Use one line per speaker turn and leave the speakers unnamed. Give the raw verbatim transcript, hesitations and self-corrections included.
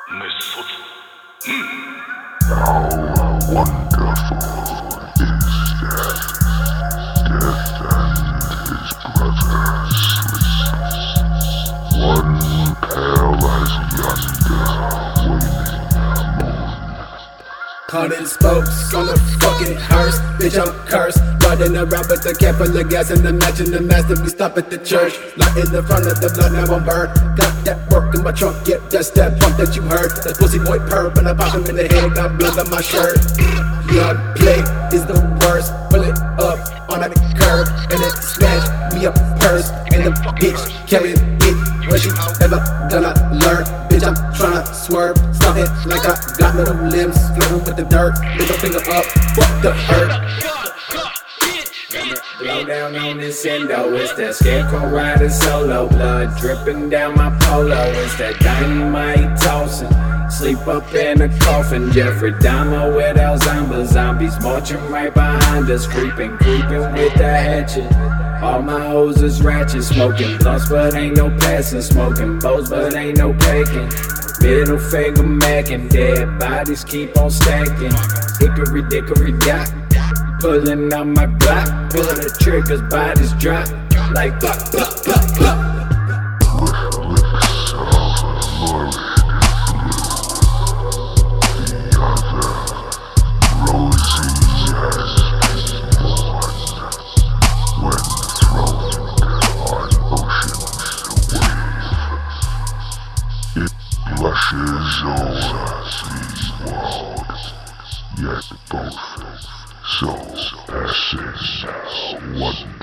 How wonderful is that death and his brother sleep. One pale as yonder waning moon.
Caught in spokes on a fucking hearse. Bitch, I'm cursed. Riding around with a can full of gas and the match and the mask. Then we stop at the church. Not in the front of the blood, now I'm burned. Got that work in my trunk, yeah, that's that pump that you heard. That pussy boy purr, when I pop him in the head, got blood on my shirt. Blood play is the worst. Pull it up on that curb and it smash me a purse. And the bitch carry it. When she ever gonna learn? Bitch, I'm tryna swerve. Stop it like I got no limbs. Flirting with the dirt, middle finger up, fuck the earth.
Blow down on this endo, it's that scarecrow riding solo. Blood dripping down my polo, it's that dynamite tossing. Sleep up in a coffin, Jeffrey Dahmer with Alzheimer's. Zombies marching right behind us, creeping, creeping with the hatchet. All my hoes is ratchet, smoking blunts but ain't no passing. Smoking bows but ain't no packing. Middle finger macking, dead bodies keep on stacking. Hickory dickory dock, pulling out my Glock. Pull the triggers, bodies drop like blah, blah, blah, blah.
Blushes over the world, yet both so passing one.